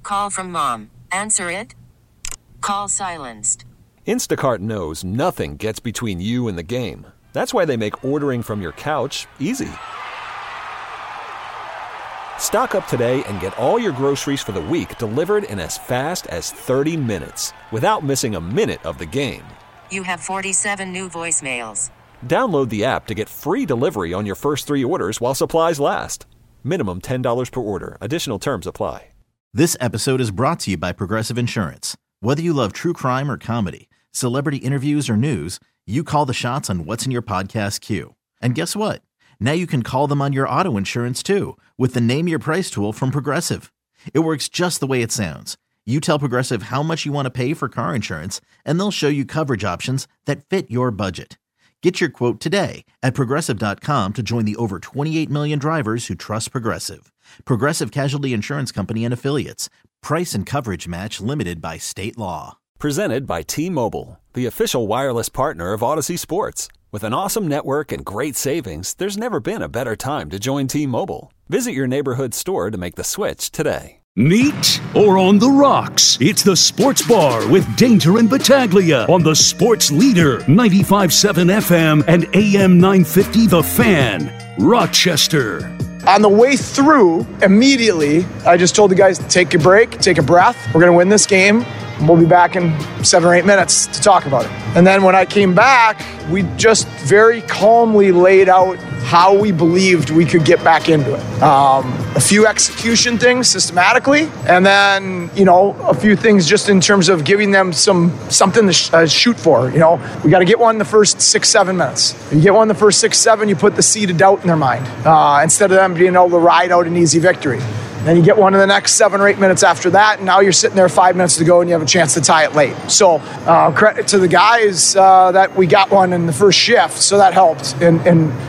Call from mom. Answer it. Call silenced. Instacart knows nothing gets between you and the game. That's why they make ordering from your couch easy. Stock up today and get all your groceries for the week delivered in as fast as 30 minutes without missing a minute of the game. You have 47 new voicemails. Download the app to get free delivery on your first 3 orders while supplies last. Minimum $10 per order. Additional terms apply. This episode is brought to you by Progressive Insurance. Whether you love true crime or comedy, celebrity interviews or news, you call the shots on what's in your podcast queue. And guess what? Now you can call them on your auto insurance too with the Name Your Price tool from Progressive. It works just the way it sounds. You tell Progressive how much you want to pay for car insurance, and they'll show you coverage options that fit your budget. Get your quote today at Progressive.com to join the over 28 million drivers who trust Progressive. Progressive Casualty Insurance Company and Affiliates. Price and coverage match limited by state law. Presented by T-Mobile, the official wireless partner of Odyssey Sports. With an awesome network and great savings, there's never been a better time to join T-Mobile. Visit your neighborhood store to make the switch today. Neat or on the rocks? It's the Sports Bar with Danger and Battaglia on the Sports Leader, 95.7 FM and AM 950 The Fan, Rochester. On the way through, immediately, I just told the guys, take a break, take a breath. We're going to win this game. We'll be back in 7 or 8 minutes to talk about it. And then when I came back, we just very calmly laid out how we believed we could get back into it. A few execution things systematically, and then, a few things just in terms of giving them something to shoot for. We got to get one in the first 6-7 minutes. You get one in the first 6-7, you put the seed of doubt in their mind instead of them being able to ride out an easy victory. Then you get one in the next 7 or 8 minutes after that, and now you're sitting there 5 minutes to go and you have a chance to tie it late. So credit to the guys that we got one in the first shift, so that helped. And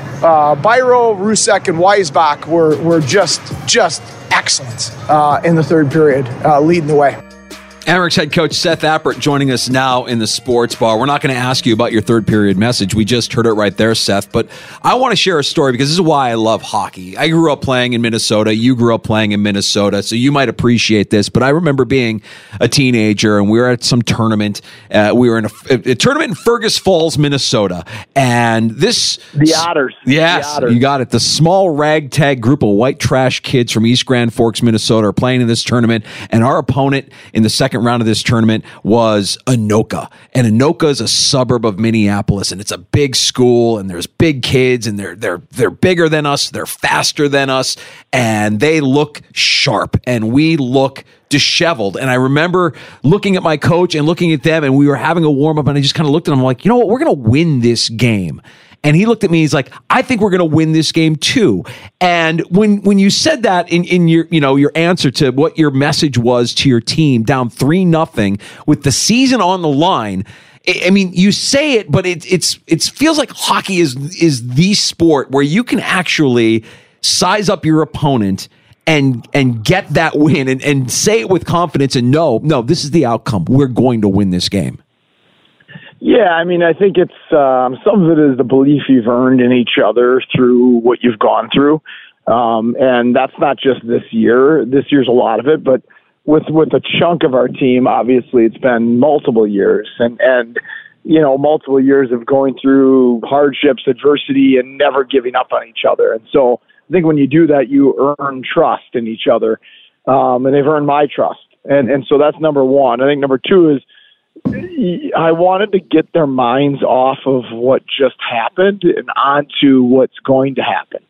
Byro, Rusek, and Weisbach were just excellent in the third period, leading the way. Amerks head coach Seth Appert joining us now in the Sports Bar. We're not going to ask you about your third period message. We just heard it right there, Seth. But I want to share a story because this is why I love hockey. I grew up playing in Minnesota. You grew up playing in Minnesota, so you might appreciate this. But I remember being a teenager, and we were at some tournament. We were in a tournament in Fergus Falls, Minnesota. And this... The Otters. Yes, the Otters. You got it. The small ragtag group of white trash kids from East Grand Forks, Minnesota are playing in this tournament. And our opponent in the second round of this tournament was Anoka. And Anoka is a suburb of Minneapolis, and it's a big school, and there's big kids, and they're bigger than us, they're faster than us, and they look sharp, and we look disheveled. And I remember looking at my coach and looking at them, and we were having a warm-up, and I just kind of looked at them like, you know what, we're going to win this game. And he looked at me, he's like, I think we're going to win this game too. And when you said that in your, your answer to what your message was to your team, down 3-0 with the season on the line, I mean, you say it, but it feels like hockey is the sport where you can actually size up your opponent and get that win and say it with confidence and no, this is the outcome. We're going to win this game. Yeah, I mean, I think it's some of it is the belief you've earned in each other through what you've gone through, and that's not just this year. This year's a lot of it, but with a chunk of our team, obviously, it's been multiple years, and multiple years of going through hardships, adversity, and never giving up on each other. And so, I think when you do that, you earn trust in each other, and they've earned my trust, and so that's number one. I think number two is, I wanted to get their minds off of what just happened and onto what's going to happen.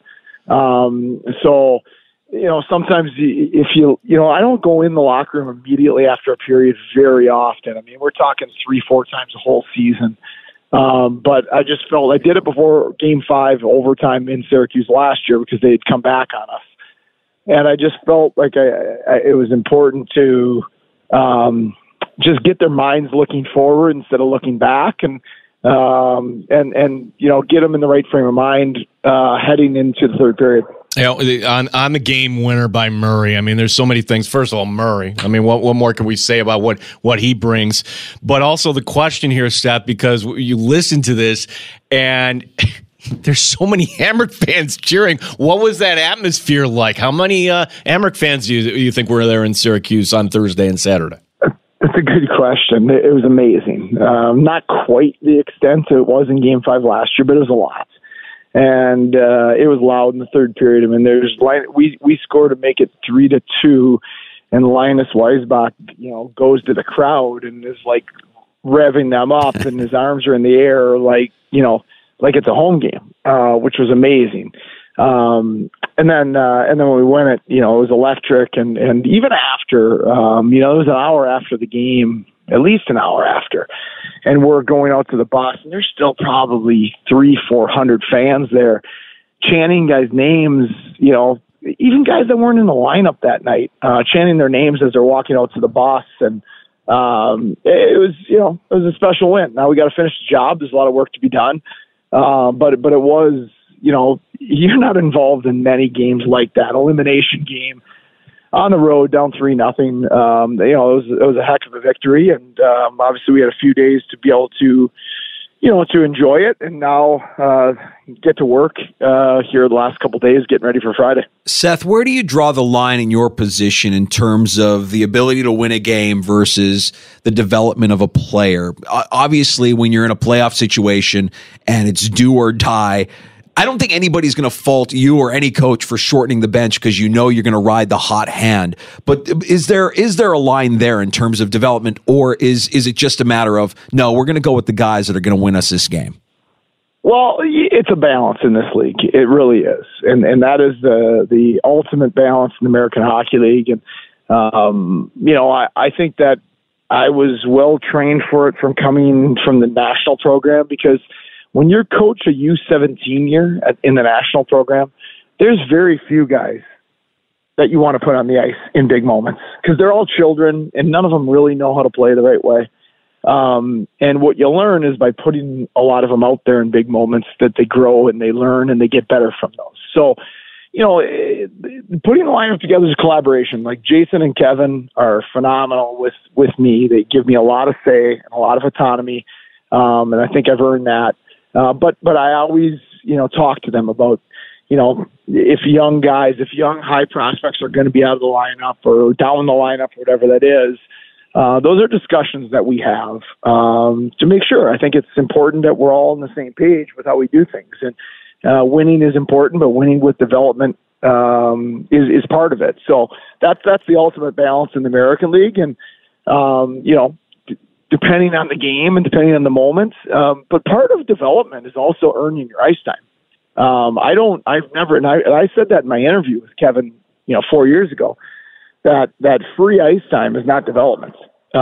Sometimes if I don't go in the locker room immediately after a period very often. I mean, we're talking 3-4 times a whole season. But I just felt I did it before Game 5 overtime in Syracuse last year because they had come back on us. And I just felt like it was important to just get their minds looking forward instead of looking back, and get them in the right frame of mind heading into the third period. On the game winner by Murray, I mean, there's so many things. First of all, Murray. I mean, what more can we say about what he brings? But also the question here, Steph, because you listen to this and there's so many Amherst fans cheering. What was that atmosphere like? How many Amherst fans do you think were there in Syracuse on Thursday and Saturday? That's a good question. It was amazing. Not quite the extent it was in Game 5 last year, but it was a lot. And it was loud in the third period. I mean, we scored to make it 3-2, and Linus Weisbach, goes to the crowd and is like revving them up, and his arms are in the air, like it's a home game, which was amazing. And then when we win it, it was electric, and even after, it was an hour after the game, at least an hour after, and we're going out to the bus, and there's still probably 300-400 fans there chanting guys' names, even guys that weren't in the lineup that night, chanting their names as they're walking out to the bus. And it was a special win. Now we got to finish the job. There's a lot of work to be done. But it was, you're not involved in many games like that. Elimination game on the road, down 3-0. It was a heck of a victory, and obviously we had a few days to be able to, to enjoy it, and now get to work here the last couple of days, getting ready for Friday. Seth, where do you draw the line in your position in terms of the ability to win a game versus the development of a player? Obviously, when you're in a playoff situation and it's do or die, I don't think anybody's going to fault you or any coach for shortening the bench because you're going to ride the hot hand. But is there a line there in terms of development, or is it just a matter of, no, we're going to go with the guys that are going to win us this game? Well, it's a balance in this league. It really is. And that is the ultimate balance in the American Hockey League. And, I think that I was well trained for it from coming from the national program, because when you're coach a U17 year in the national program, there's very few guys that you want to put on the ice in big moments, because they're all children and none of them really know how to play the right way. And what you learn is by putting a lot of them out there in big moments that they grow and they learn and they get better from those. So, putting the lineup together is a collaboration. Like Jason and Kevin are phenomenal with me. They give me a lot of say and a lot of autonomy. And I think I've earned that. But I always, talk to them about, if young high prospects are going to be out of the lineup or down the lineup, whatever that is, those are discussions that we have to make sure. I think it's important that we're all on the same page with how we do things. And winning is important, but winning with development is part of it. So that's the ultimate balance in the American League. And, depending on the game and depending on the moment. But part of development is also earning your ice time. I said that in my interview with Kevin, 4 years ago, that free ice time is not development.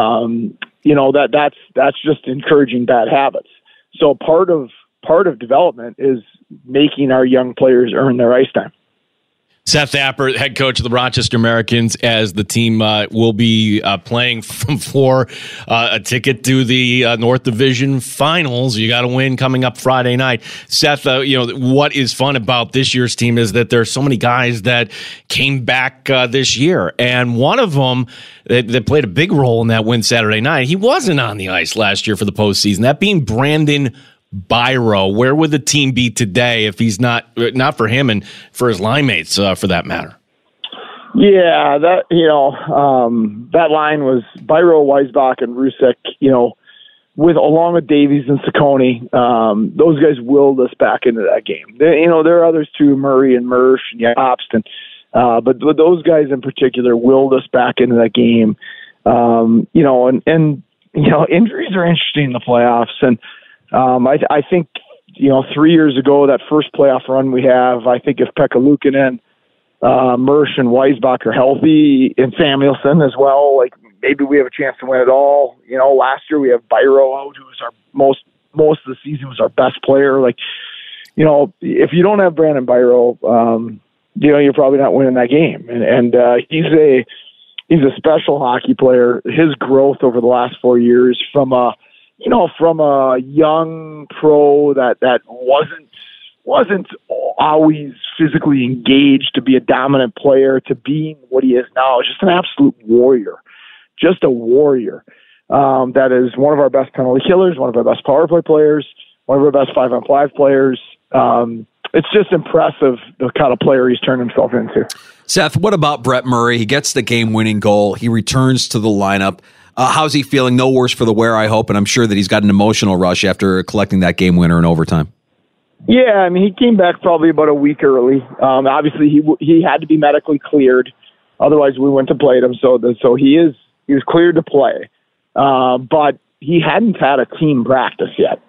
That's just encouraging bad habits. So part of development is making our young players earn their ice time. Seth Appert, head coach of the Rochester Americans, as the team will be playing for a ticket to the North Division Finals. You got to win coming up Friday night. Seth, what is fun about this year's team is that there are so many guys that came back this year, and one of them that played a big role in that win Saturday night, he wasn't on the ice last year for the postseason, that being Brandon Biro. Where would the team be today if he's not for him and for his line mates, for that matter? Yeah, that line was Biro, Weisbach, and Rusek, along with Davies and Ciccone. Those guys willed us back into that game. There are others too, Murray and Mersch and Jobst, but those guys in particular willed us back into that game. Injuries are interesting in the playoffs, and I think, 3 years ago, that first playoff run we have, I think if Pekka Luukkonen, Mersch, and Weisbach are healthy, and Samuelson as well, like maybe we have a chance to win it all. Last year we have Biro out, who was our most of the season was our best player. Like, if you don't have Brandon Biro, you're probably not winning that game. And he's a special hockey player. His growth over the last 4 years from a young pro that wasn't always physically engaged to be a dominant player to being what he is now, is just an absolute warrior, just a warrior. That is one of our best penalty killers, one of our best power play players, one of our best 5-on-5 players. It's just impressive the kind of player he's turned himself into. Seth, what about Brett Murray? He gets the game-winning goal. He returns to the lineup. How's he feeling? No worse for the wear, I hope, and I'm sure that he's got an emotional rush after collecting that game winner in overtime. Yeah, I mean, he came back probably about a week early. Obviously, he had to be medically cleared, otherwise we wouldn't have played him. So he was cleared to play, but he hadn't had a team practice yet.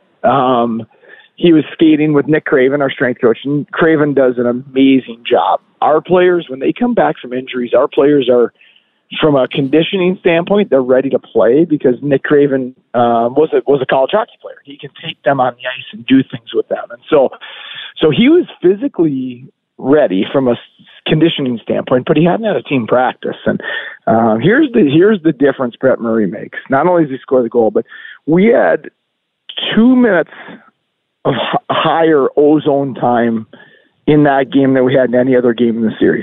He was skating with Nick Craven, our strength coach, and Craven does an amazing job. Our players, when they come back from injuries, our players are, from a conditioning standpoint, they're ready to play because Nick Craven was a college hockey player. He can take them on the ice and do things with them. And so he was physically ready from a conditioning standpoint, but he hadn't had a team practice. And here's the difference Brett Murray makes. Not only does he score the goal, but we had 2 minutes of higher ozone time in that game than we had in any other game in the series.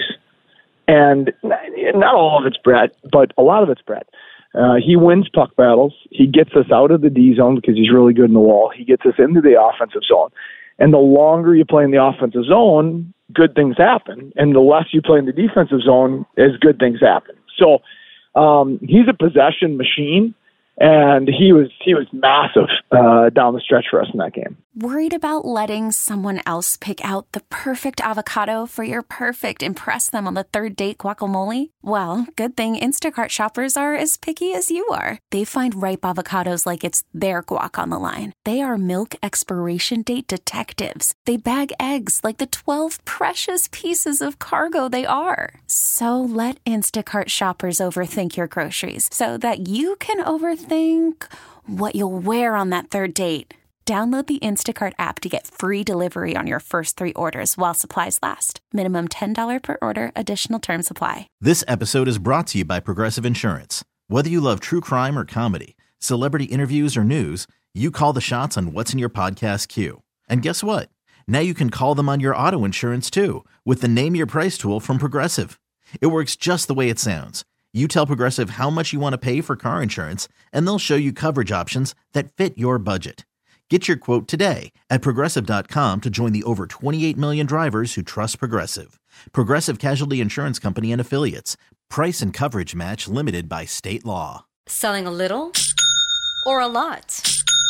And not all of it's Brett, but a lot of it's Brett. He wins puck battles. He gets us out of the D zone because he's really good in the wall. He gets us into the offensive zone. And the longer you play in the offensive zone, good things happen. And the less you play in the defensive zone, as good things happen. So he's a possession machine. And he was massive down the stretch for us in that game. Worried about letting someone else pick out the perfect avocado for your perfect impress them on the third date guacamole? Well, good thing Instacart shoppers are as picky as you are. They find ripe avocados like it's their guac on the line. They are milk expiration date detectives. They bag eggs like the 12 precious pieces of cargo they are. So let Instacart shoppers overthink your groceries so that you can overthink what you'll wear on that third date. Download the Instacart app to get free delivery on your first 3 orders while supplies last. Minimum $10 per order. Additional terms apply. This episode is brought to you by Progressive Insurance. Whether you love true crime or comedy, celebrity interviews or news, you call the shots on what's in your podcast queue. And guess what? Now you can call them on your auto insurance too with the Name Your Price tool from Progressive. It works just the way it sounds. You tell Progressive how much you want to pay for car insurance, and they'll show you coverage options that fit your budget. Get your quote today at Progressive.com to join the over 28 million drivers who trust Progressive. Progressive Casualty Insurance Company and Affiliates. Price and coverage match limited by state law. Selling a little or a lot?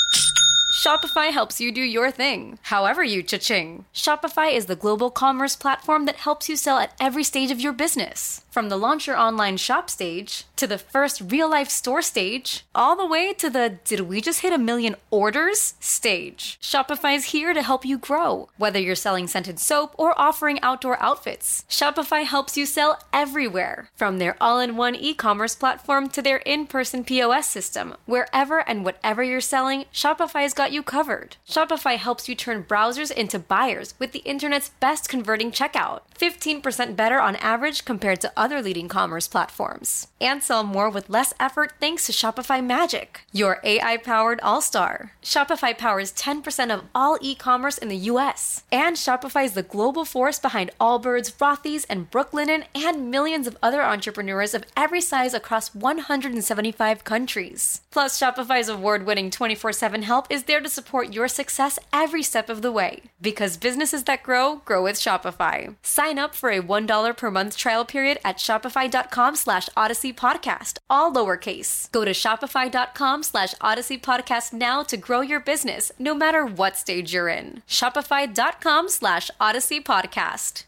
Shopify helps you do your thing, however you cha-ching. Shopify is the global commerce platform that helps you sell at every stage of your business. From the launch your online shop stage, to the first real-life store stage, all the way to the did we just hit 1 million orders stage. Shopify's here to help you grow. Whether you're selling scented soap or offering outdoor outfits, Shopify helps you sell everywhere. From their all-in-one e-commerce platform to their in-person POS system, wherever and whatever you're selling, Shopify's got you covered. Shopify helps you turn browsers into buyers with the internet's best converting checkout. 15% better on average compared to other leading commerce platforms. And sell more with less effort thanks to Shopify Magic, your AI-powered all-star. Shopify powers 10% of all e-commerce in the US. And Shopify is the global force behind Allbirds, Rothy's, and Brooklinen, and millions of other entrepreneurs of every size across 175 countries. Plus, Shopify's award-winning 24/7 help is there to support your success every step of the way. Because businesses that grow with Shopify. Sign up for a $1 per month trial period at shopify.com/Odyssey Podcast, all lowercase. Go to shopify.com/Odyssey Podcast now to grow your business, no matter what stage you're in. Shopify.com/Odyssey Podcast.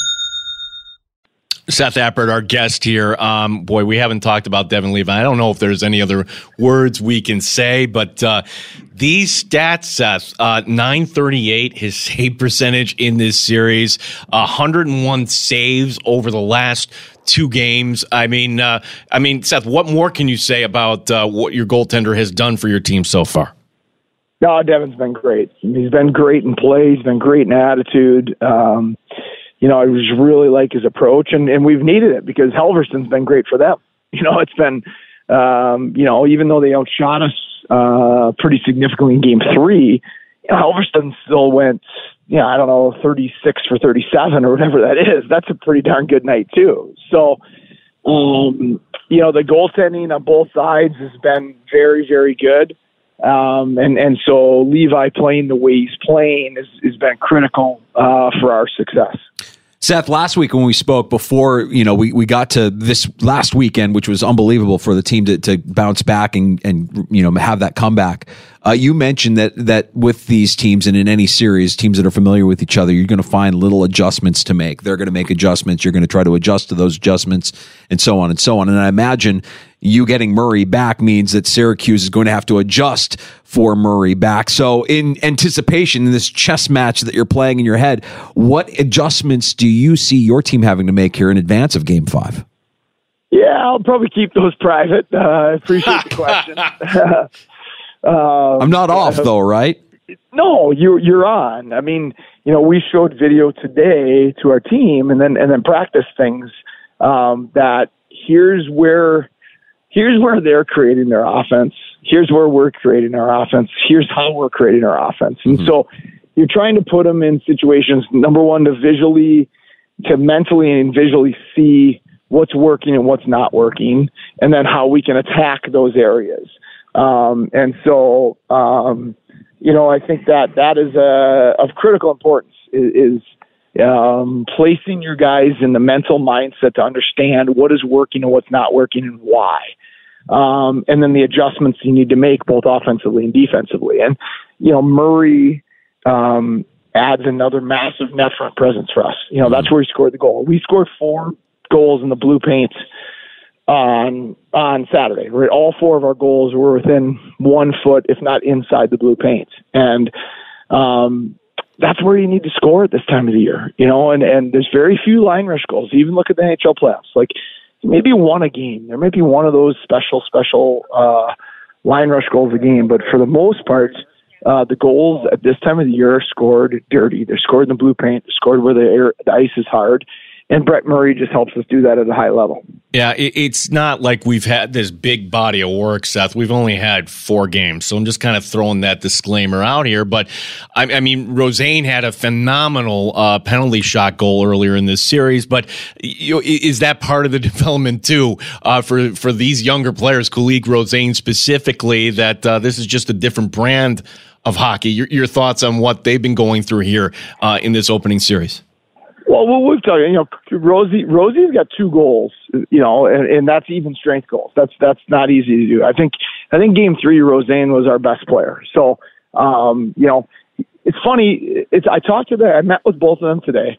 Seth Appert, our guest here. Boy, we haven't talked about Devon Levi. I don't know if there's any other words we can say, but these stats, Seth, 938, his save percentage in this series, 101 saves over the last 2 games. I mean, Seth, what more can you say about what your goaltender has done for your team so far? No, Devon's been great. He's been great in play. He's been great in attitude. I just really like his approach, and we've needed it because Halverson's been great for them. It's been, even though they outshot us pretty significantly in Game 3, Halverston still went, 36 for 37 or whatever that is. That's a pretty darn good night too. So, the goaltending on both sides has been very, very good. And so Levi playing the way he's playing has been critical for our success. Seth, last week when we spoke before, we got to this last weekend, which was unbelievable for the team to bounce back and have that comeback. You mentioned that with these teams and in any series, teams that are familiar with each other, you're going to find little adjustments to make. They're going to make adjustments. You're going to try to adjust to those adjustments and so on and so on. And I imagine you getting Murray back means that Syracuse is going to have to adjust for Murray back. So in anticipation, in this chess match that you're playing in your head, what adjustments do you see your team having to make here in advance of Game 5? Yeah, I'll probably keep those private. I appreciate the question. I'm not off though, right? No, you're on. I mean, we showed video today to our team and then practice things that here's where they're creating their offense. Here's where we're creating our offense. Here's how we're creating our offense. And so you're trying to put them in situations, number one, to mentally and visually see what's working and what's not working, and then how we can attack those areas. I think that is of critical importance is placing your guys in the mental mindset to understand what is working and what's not working and why. And then the adjustments you need to make both offensively and defensively. And, Murray adds another massive net front presence for us. That's where he scored the goal. We scored 4 goals in the blue paint on Saturday. Right? All 4 of our goals were within 1 foot, if not inside the blue paint. And that's where you need to score at this time of the year. And there's very few line rush goals. Even look at the NHL playoffs. Like, maybe one a game. There may be one of those special line rush goals a game. But for the most part, the goals at this time of the year are scored dirty. They're scored in the blue paint. They're scored where the ice is hard. And Brett Murray just helps us do that at a high level. Yeah, it's not like we've had this big body of work, Seth. We've only had 4 games, so I'm just kind of throwing that disclaimer out here. But, I mean, Rosén had a phenomenal penalty shot goal earlier in this series. But is that part of the development, too, for these younger players, Kulich, Rosén specifically, that this is just a different brand of hockey? Your thoughts on what they've been going through here in this opening series? Well, we've talked. Rosie's got 2 goals. And that's even strength goals. That's not easy to do. I think Game 3, Rosén was our best player. So, it's funny. I met with both of them today.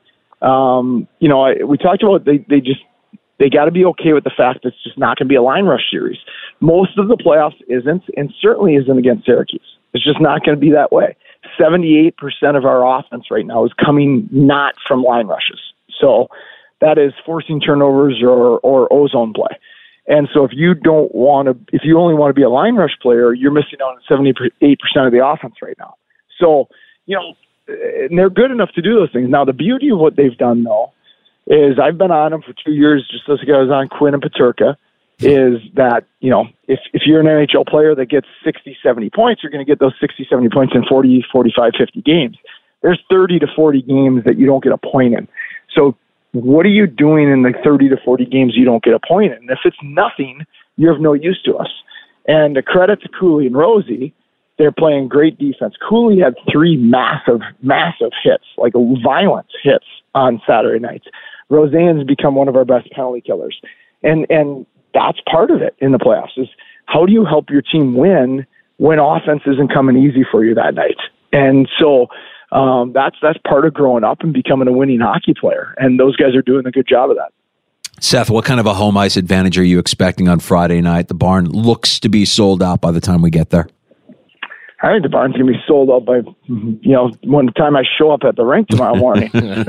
We talked about they got to be okay with the fact that it's just not going to be a line rush series. Most of the playoffs isn't, and certainly isn't against Syracuse. It's just not going to be that way. 78% of our offense right now is coming not from line rushes. So that is forcing turnovers or ozone play. And so if you only want to be a line rush player, you're missing out on 78% of the offense right now. So, and they're good enough to do those things. Now, the beauty of what they've done, though, is I've been on them for 2 years, just as I was on Quinn and Peterka, is that, if you're an NHL player that gets 60, 70 points, you're going to get those 60, 70 points in 40, 45, 50 games. There's 30 to 40 games that you don't get a point in. So what are you doing in the 30 to 40 games you don't get a point in? And if it's nothing, you're of no use to us. And the credit to Cooley and Rosie, they're playing great defense. Cooley had 3 massive hits, like violent hits on Saturday nights. Rosén's become one of our best penalty killers. And that's part of it in the playoffs is how do you help your team win when offense isn't coming easy for you that night? And so that's part of growing up and becoming a winning hockey player. And those guys are doing a good job of that. Seth, what kind of a home ice advantage are you expecting on Friday night? The barn looks to be sold out by the time we get there. I think the barn's going to be sold out by, when the time I show up at the rink tomorrow morning.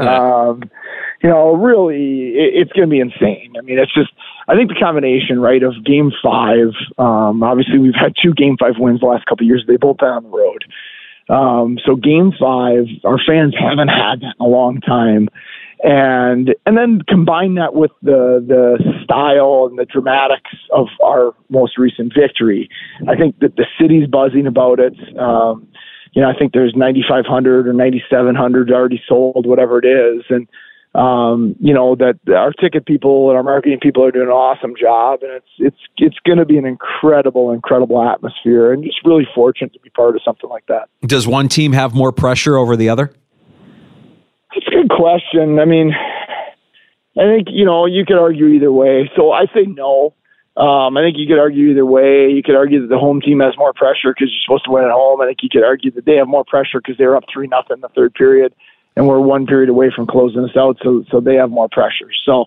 Really, it's going to be insane. I mean, it's just, I think the combination, right, of Game 5, obviously we've had 2 Game 5 wins the last couple of years. They both been on the road. So Game 5, our fans haven't had that in a long time. And then combine that with the style and the dramatics of our most recent victory. I think that the city's buzzing about it. I think there's 9,500 or 9,700 already sold, whatever it is. And that our ticket people and our marketing people are doing an awesome job, and it's going to be an incredible atmosphere, and just really fortunate to be part of something like that. Does one team have more pressure over the other? That's a good question. I mean, I think, you could argue either way. So I say no. I think you could argue either way. You could argue that the home team has more pressure because you're supposed to win at home. I think you could argue that they have more pressure because they were up 3-0 in the third period, and we're one period away from closing us out, so they have more pressure. So,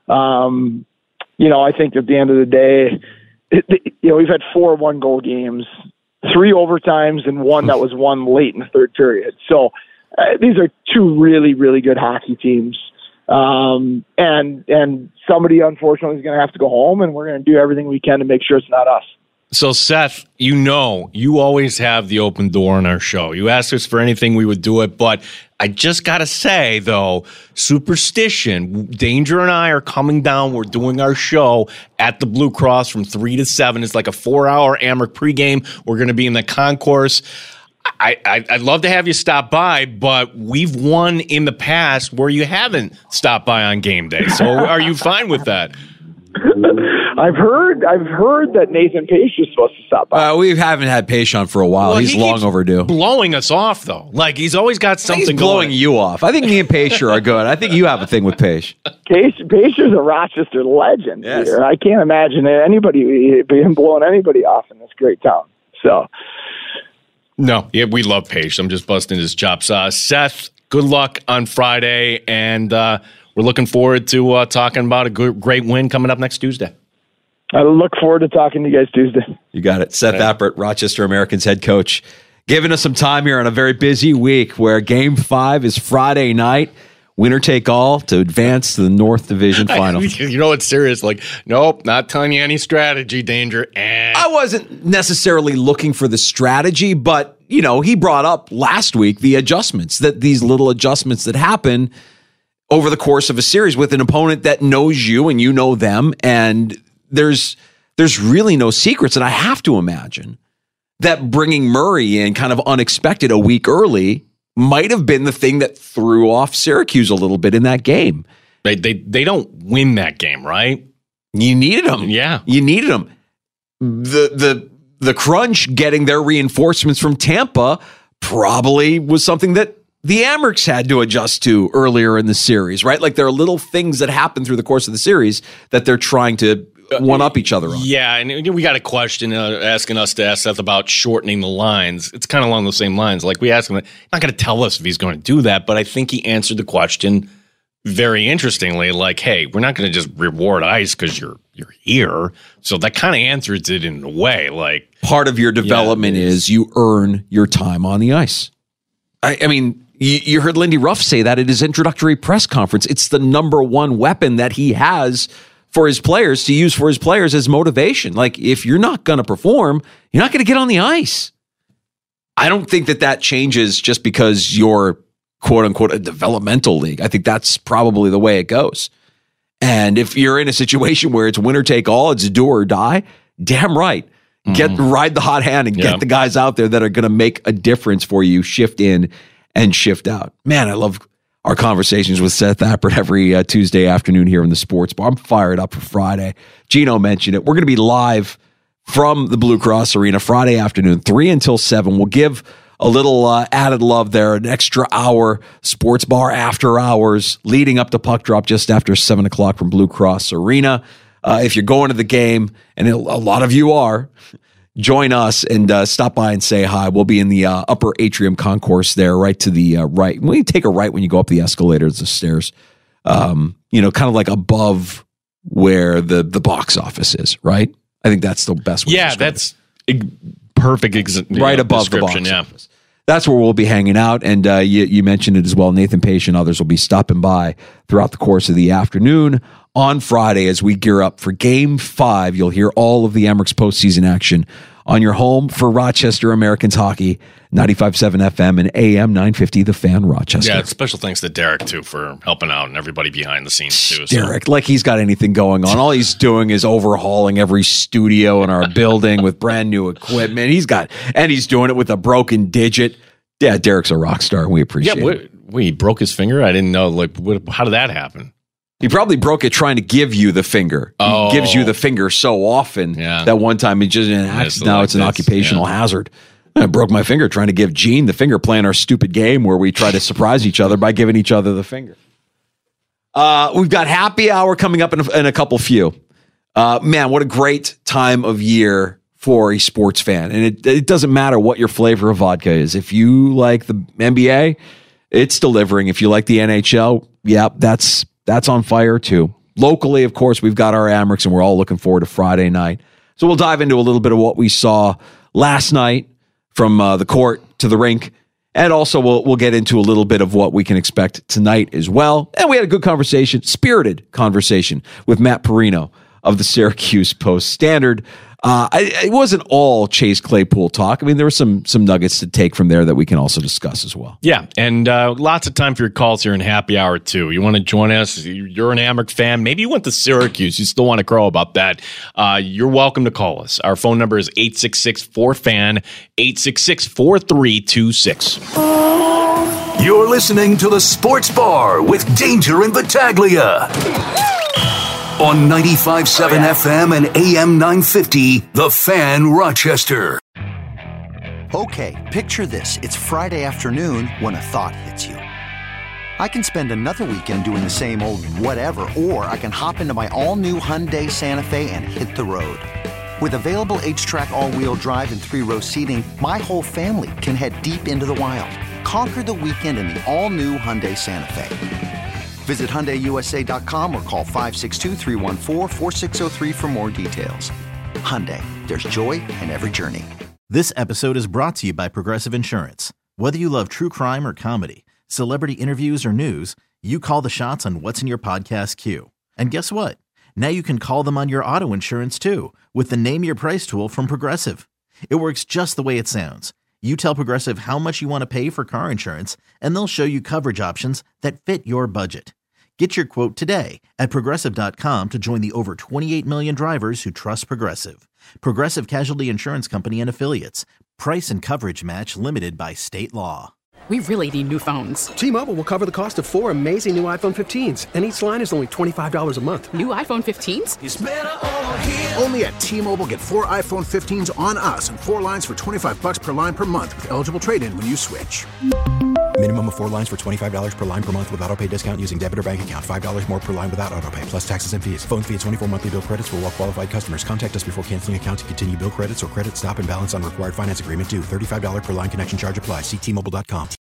I think at the end of the day, we've had 4 one-goal games, 3 overtimes, and 1 that was won late in the third period. So these are 2 really, really good hockey teams. And somebody, unfortunately, is going to have to go home, and we're going to do everything we can to make sure it's not us. So, Seth, you always have the open door on our show. You asked us for anything, we would do it. But I just got to say, though, superstition, Danger and I are coming down. We're doing our show at the Blue Cross from 3 to 7. It's like a 4-hour Amerks pregame. We're going to be in the concourse. I'd love to have you stop by, but we've won in the past where you haven't stopped by on game day. So are you fine with that? I've heard that Nathan Pache is supposed to stop by. We haven't had Pache on for a while. He's long overdue. Blowing us off, though. Like, he's always got something he's blowing you off. I think me and Pache are good. I think you have a thing with Pache. Pache is a Rochester legend here. I can't imagine anybody being blowing anybody off in this great town. So... No, yeah, we love Pache. I'm just busting his chops. Seth, good luck on Friday, and we're looking forward to talking about a great win coming up next Tuesday. I look forward to talking to you guys Tuesday. You got it. Seth Appert, Rochester Americans head coach, giving us some time here on a very busy week where Game 5 is Friday night. Winner take all to advance to the North Division Finals. It's serious. Like, nope, not telling you any strategy, Danger. I wasn't necessarily looking for the strategy, but, he brought up last week the adjustments, that these little adjustments that happen over the course of a series with an opponent that knows you and you know them. And there's really no secrets. And I have to imagine that bringing Murray in kind of unexpected a week early might have been the thing that threw off Syracuse a little bit in that game. They don't win that game, right? You needed them. Yeah. You needed them. The crunch getting their reinforcements from Tampa probably was something that the Amerks had to adjust to earlier in the series, right? Like there are little things that happen through the course of the series that they're trying to one-up each other on. Yeah, and we got a question asking us to ask Seth about shortening the lines. It's kind of along the same lines. Like we asked him, he's not going to tell us if he's going to do that, but I think he answered the question very interestingly, like, hey, we're not going to just reward ice because you're here. So that kind of answers it in a way. Like part of your development is you earn your time on the ice. I mean, you heard Lindy Ruff say that at his introductory press conference. It's the number one weapon that he has for his players to use for his players as motivation. Like if you're not going to perform, you're not going to get on the ice. I don't think that changes just because you're quote unquote a developmental league. I think that's probably the way it goes. And if you're in a situation where it's winner take all, it's do or die, damn right. Ride the hot hand and get the guys out there that are going to make a difference for you, shift in and shift out. Man, I love our conversations with Seth Appert every Tuesday afternoon here in the Sports Bar. I'm fired up for Friday. Gino mentioned it. We're going to be live from the Blue Cross Arena Friday afternoon, 3 until 7. We'll give a little added love there, an extra hour Sports Bar after hours leading up to puck drop just after 7 o'clock from Blue Cross Arena. If you're going to the game, and a lot of you are, join us and stop by and say hi. We'll be in the upper atrium concourse there, right to the right. When you take a right when you go up the escalators, the stairs, kind of like above where the box office is, right? I think that's the best way. Yeah, that's perfect. Right above the box office. That's where we'll be hanging out. And you mentioned it as well. Nathan Pache and others will be stopping by throughout the course of the afternoon on Friday as we gear up for Game 5. You'll hear all of the Amerks postseason action on your home for Rochester Americans hockey, 95.7 FM and AM 950, The Fan, Rochester. Yeah, special thanks to Derek, too, for helping out and everybody behind the scenes, too. Derek, like he's got anything going on. All he's doing is overhauling every studio in our building with brand new equipment. He's doing it with a broken digit. Yeah, Derek's a rock star, and we appreciate it. Wait, he broke his finger? I didn't know. Like, how did that happen? He probably broke it trying to give you the finger. He gives you the finger so often that one time he just now it's an occupational hazard. I broke my finger trying to give Gene the finger, playing our stupid game where we try to surprise each other by giving each other the finger. We've got happy hour coming up in a couple few. Man, what a great time of year for a sports fan. And it doesn't matter what your flavor of vodka is. If you like the NBA, it's delivering. If you like the NHL, that's on fire too. Locally, of course, we've got our Amerks, and we're all looking forward to Friday night. So we'll dive into a little bit of what we saw last night from the court to the rink. And also we'll get into a little bit of what we can expect tonight as well. And we had a good conversation, spirited conversation with Matt Perino of the Syracuse Post-Standard. It wasn't all Chase Claypool talk. I mean, there were some nuggets to take from there that we can also discuss as well. Yeah, and lots of time for your calls here in happy hour, too. You want to join us? You're an Amerks fan. Maybe you went to Syracuse. You still want to crow about that. You're welcome to call us. Our phone number is 866-4FAN, 866-4326. You're listening to The Sports Bar with Danger and Battaglia. On 95.7 FM and AM 950, The Fan, Rochester. Okay, picture this. It's Friday afternoon when a thought hits you. I can spend another weekend doing the same old whatever, or I can hop into my all-new Hyundai Santa Fe and hit the road. With available H-Track all-wheel drive and 3-row seating, my whole family can head deep into the wild. Conquer the weekend in the all-new Hyundai Santa Fe. Visit HyundaiUSA.com or call 562-314-4603 for more details. Hyundai, there's joy in every journey. This episode is brought to you by Progressive Insurance. Whether you love true crime or comedy, celebrity interviews or news, you call the shots on what's in your podcast queue. And guess what? Now you can call them on your auto insurance too with the Name Your Price tool from Progressive. It works just the way it sounds. You tell Progressive how much you want to pay for car insurance, and they'll show you coverage options that fit your budget. Get your quote today at Progressive.com to join the over 28 million drivers who trust Progressive. Progressive Casualty Insurance Company and Affiliates. Price and coverage match limited by state law. We really need new phones. T-Mobile will cover the cost of 4 amazing new iPhone 15s, and each line is only $25 a month. New iPhone 15s? It's better over here. Only at T-Mobile, get 4 iPhone 15s on us and 4 lines for $25 per line per month with eligible trade-in when you switch. Minimum of 4 lines for $25 per line per month with autopay discount using debit or bank account. $5 more per line without autopay, plus taxes and fees. Phone fee at 24 monthly bill credits for well-qualified customers. Contact us before canceling account to continue bill credits or credit stop and balance on required finance agreement due. $35 per line connection charge applies. See T-Mobile.com.